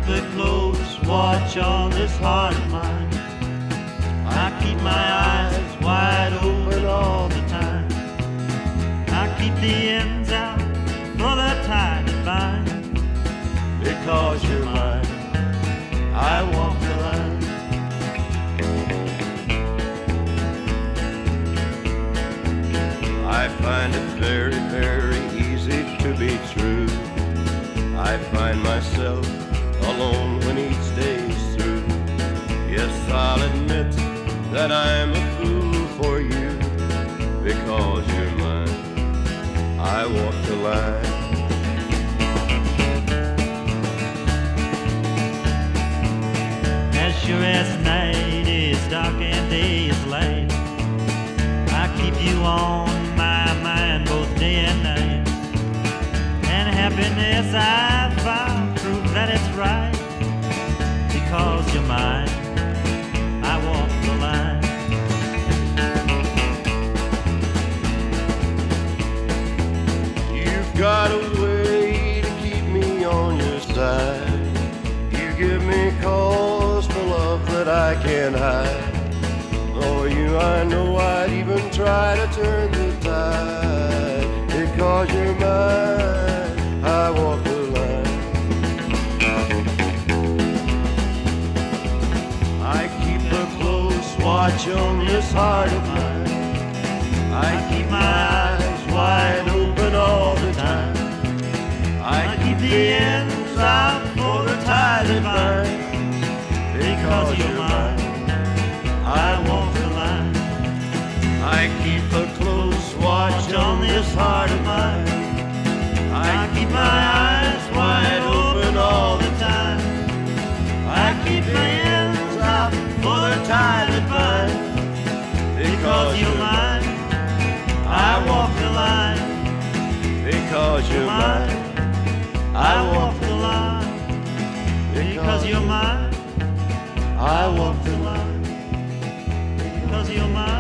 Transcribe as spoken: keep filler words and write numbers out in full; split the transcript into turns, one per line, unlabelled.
a close watch on this heart of mine. I keep my eyes wide open all the time. I keep the ends out for the tide to bind. Because you're mine, I walk the line.
I find it very, very easy to be true. I find myself alone when each day's through. Yes, I'll admit that I'm a fool for you. Because you're mine, I walk the line.
As sure as night is dark and day is light, I keep you on my mind both day and night. And happiness I found prove that it's right. Because you're mine, I walk the line.
You've got a way to keep me on your side. You give me cause for love that I can't hide. For you I know I'd even try to turn the tide. Because you're mine, I walk the line. I keep a close watch on this heart of mine. I keep my eyes wide open all the time. I keep the ends out for the tide to bind. Because you're mine, I walk the line. I keep a close watch on this heart of mine. I keep my eyes wide open all the time. I keep the ends out for the tide to bind. Because you're mine, I walk the line. Because you're mine, I walk the line. Because you're mine, I walk the line. Because you're mine.